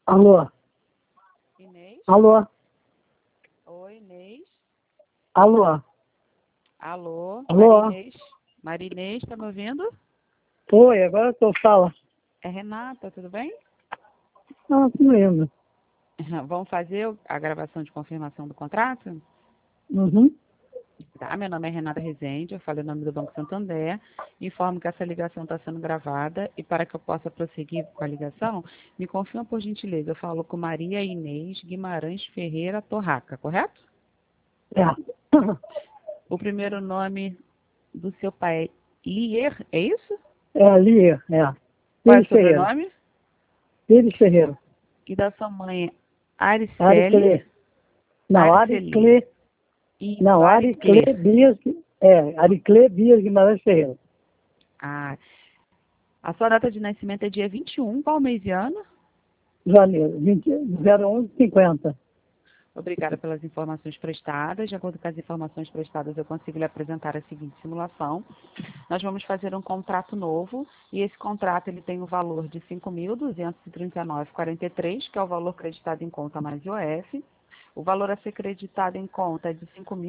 Alô? Inês? Alô? Oi, Inês? Alô? Alô? Alô? Maria Inês, tá me ouvindo? Oi, agora eu tô fala. É Renata, tudo bem? Não, tô indo. Vamos fazer a gravação de confirmação do contrato? Uhum. Tá, meu nome é Renata Rezende, eu falo em nome do Banco Santander, informo que essa ligação está sendo gravada e para que eu possa prosseguir com a ligação, me confirma por gentileza, eu falo com Maria Inês Guimarães Ferreira Torraca, correto? É. O primeiro nome do seu pai é Lier, é isso? É ali, é. Qual é o Pires Ferreira. sobrenome? Pires Ferreira. E da sua mãe, Aricele, Aricle. Não, Arceli. Aricle. Isso, Não, Aricle Aricle. Bias. É, Aricle Bias Guimarães Ferreira. Ah, a sua data de nascimento é dia 21, qual mês e ano? Janeiro. 01/50. Obrigada pelas informações prestadas. De acordo com as informações prestadas, eu consigo lhe apresentar a seguinte simulação. Nós vamos fazer um contrato novo e esse contrato ele tem o valor de R$ 5.239,43, que é o valor creditado em conta mais IOF. O valor a ser creditado em conta é de R$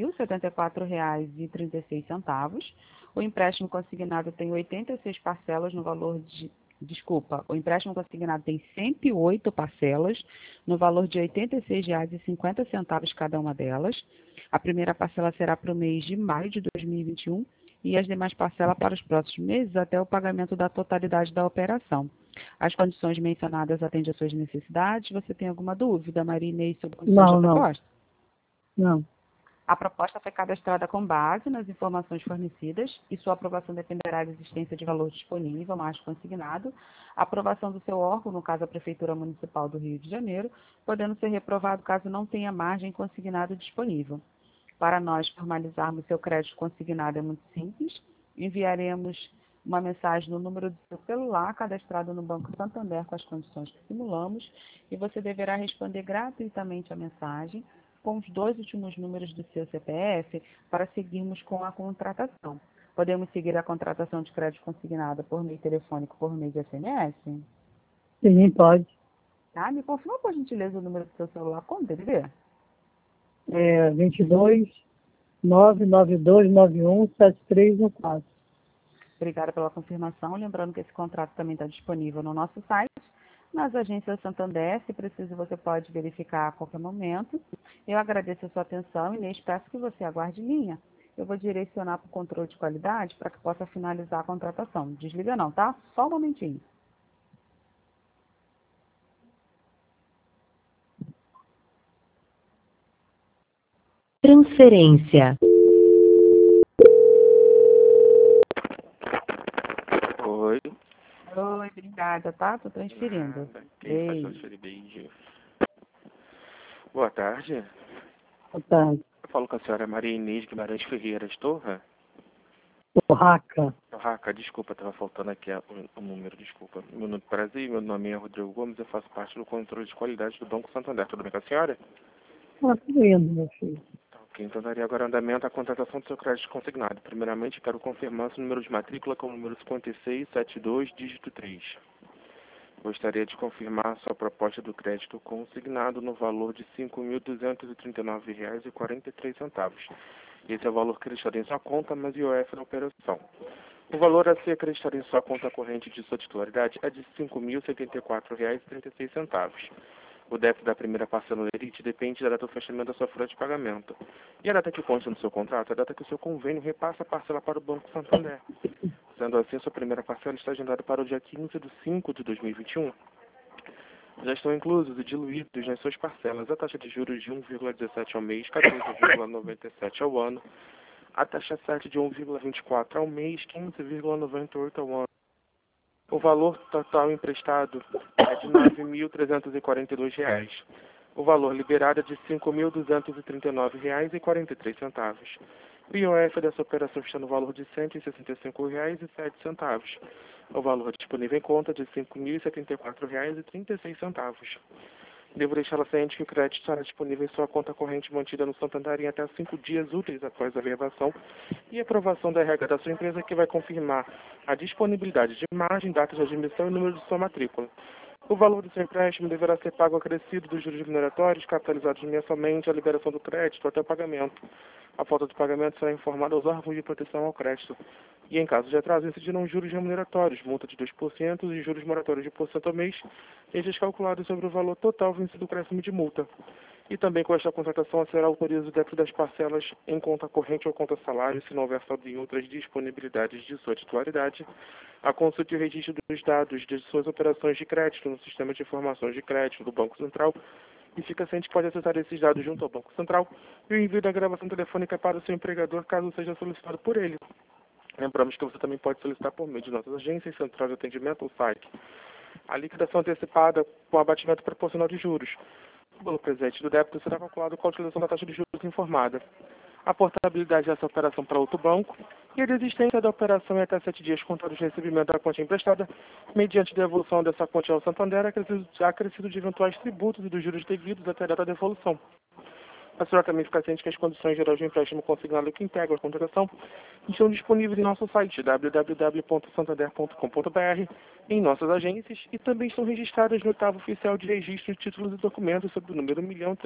5.074,36. O empréstimo consignado tem 86 parcelas no valor de... Desculpa, o empréstimo consignado tem 108 parcelas no valor de R$ 86,50 cada uma delas. A primeira parcela será para o mês de maio de 2021 e as demais parcelas para os próximos meses até o pagamento da totalidade da operação. As condições mencionadas atendem às suas necessidades. Você tem alguma dúvida, Maria Inês, sobre condições da Não, não. proposta? Não. A proposta foi cadastrada com base nas informações fornecidas e sua aprovação dependerá da existência de valor disponível, mais consignado, a aprovação do seu órgão, no caso a Prefeitura Municipal do Rio de Janeiro, podendo ser reprovado caso não tenha margem consignado disponível. Para nós formalizarmos seu crédito consignado é muito simples. Enviaremos uma mensagem no número do seu celular cadastrado no Banco Santander com as condições que simulamos e você deverá responder gratuitamente a mensagem com os 2 últimos números do seu CPF para seguirmos com a contratação. Podemos seguir a contratação de crédito consignado por meio telefônico, por meio de SMS? Sim, pode. Tá? Me confirma, por gentileza, o número do seu celular com DDD. É 22 992 91 7314. Obrigada pela confirmação. Lembrando que esse contrato também está disponível no nosso site, nas agências Santander. Se preciso, você pode verificar a qualquer momento. Eu agradeço a sua atenção e Inês, peço que você aguarde em linha. Eu vou direcionar para o controle de qualidade para que possa finalizar a contratação. Desliga não, tá? Só um momentinho. Transferência. Oi. Oi, obrigada, tá? Estou transferindo. Nada. Quem faz Beijo. transferir beijo? Boa tarde. Boa tarde. Eu falo com a senhora Maria Inês Guimarães Ferreira Estorra. Raca. Raca, desculpa, estava faltando aqui o número, desculpa. Meu nome é prazer, meu nome é Rodrigo Gomes, eu faço parte do controle de qualidade do Banco Santander. Tudo bem com a senhora? Ah, tudo indo, meu filho. Ok, então daria agora andamento à contratação do seu crédito consignado. Primeiramente, quero confirmar seu número de matrícula com o número 5672, dígito 3. Gostaria de confirmar sua proposta do crédito consignado no valor de R$ 5.239,43. Esse é o valor creditado em sua conta, mas IOF da operação. O valor a ser acreditado em sua conta corrente de sua titularidade é de R$ 5.074,36. O débito da primeira parcela do Elite depende da data do fechamento da sua folha de pagamento. E a data que consta no seu contrato é a data que o seu convênio repassa a parcela para o Banco Santander. Sendo assim, sua primeira parcela está agendada para o dia 15/5/2021. Já estão inclusos e diluídos nas suas parcelas a taxa de juros de 1,17 ao mês, 14,97 ao ano, a taxa 7 de 1,24 ao mês, 15,98 ao ano. O valor total emprestado é de R$ 9.342. O valor liberado é de R$ 5.239,43. O IOF dessa operação está no valor de R$ 165,07. O valor disponível em conta é de R$ 5.074,36. Devo deixá-la ciente que o crédito estará disponível em sua conta corrente mantida no Santander em até 5 dias úteis após a verbação e aprovação da RH da sua empresa, que vai confirmar a disponibilidade de margem, data de admissão e número de sua matrícula. O valor do seu empréstimo deverá ser pago acrescido dos juros remuneratórios, capitalizados mensalmente, a liberação do crédito até o pagamento. A falta de pagamento será informada aos órgãos de proteção ao crédito. E, em caso de atraso, incidirão juros remuneratórios, multa de 2% e juros moratórios de 1% ao mês, estes calculados sobre o valor total vencido do crédito de multa. E também com esta contratação será autorizado o débito das parcelas em conta corrente ou conta salário, se não houver saldo em outras disponibilidades de sua titularidade, a consulta e o registro dos dados de suas operações de crédito no sistema de informações de crédito do Banco Central, e fica ciente que pode acessar esses dados junto ao Banco Central e o envio da gravação telefônica para o seu empregador, caso seja solicitado por ele. Lembramos que você também pode solicitar por meio de nossas agências, central de atendimento ou site. A liquidação antecipada com abatimento proporcional de juros. O valor presente do débito será calculado com a utilização da taxa de juros informada. A portabilidade dessa operação para outro banco e a desistência da operação em até 7 dias contados de recebimento da quantia emprestada, mediante devolução dessa quantia ao Santander, acrescido de eventuais tributos e dos juros devidos até a data da devolução. A senhora também fica ciente que as condições gerais de empréstimo consignado que integram a contratação estão disponíveis em nosso site www.santander.com.br, em nossas agências, e também estão registradas no 8º Oficial de Registro de Títulos e Documentos sob o número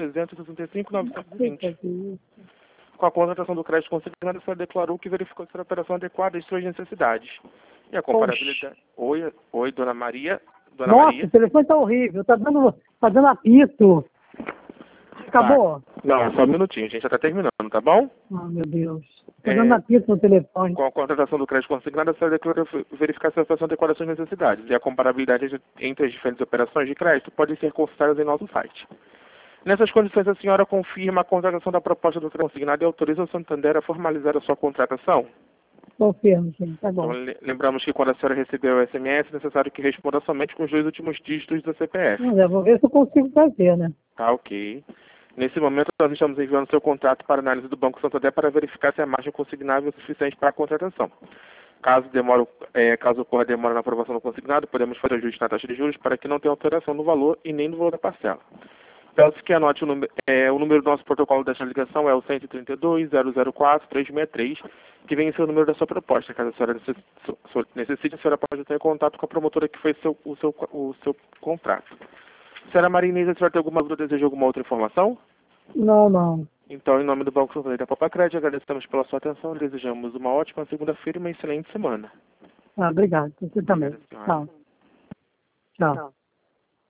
1.365.920. Com a contratação do crédito consignado, a senhora declarou que verificou ser a operação adequada às suas necessidades. E a comparabilidade... Oi, dona Maria. Nossa, o telefone tá horrível, tá dando apito. Acabou? Não, só um minutinho, a gente já está terminando, tá bom? Ah, meu Deus. Tá dando apito no telefone. Com a contratação do crédito consignado, a senhora declarou verificar se a operação adequada às suas necessidades. E a comparabilidade entre as diferentes operações de crédito pode ser consultada em nosso site. Nessas condições, a senhora confirma a contratação da proposta do crédito consignado e autoriza o Santander a formalizar a sua contratação? Confirmo, sim, tá bom. Então, lembramos que quando a senhora recebeu o SMS, é necessário que responda somente com os 2 últimos dígitos do CPF. Mas eu vou ver se eu consigo fazer, né? Tá, ok. Nesse momento, nós estamos enviando seu contrato para análise do Banco Santander para verificar se a margem consignável é suficiente para a contratação. Caso ocorra demora na aprovação do consignado, podemos fazer ajuste na taxa de juros para que não tenha alteração no valor e nem no valor da parcela. Peço que anote o número do nosso protocolo desta ligação é o 132.004.363, que vem em seu número da sua proposta. Caso a senhora necessite, a senhora pode ter contato com a promotora que fez o seu contrato. Senhora Maria Inês, a senhora tem alguma dúvida ou deseja alguma outra informação? Não. Então, em nome do Banco Santander da Papacred, agradecemos pela sua atenção e desejamos uma ótima segunda-feira e uma excelente semana. Obrigado. Você também. Tchau.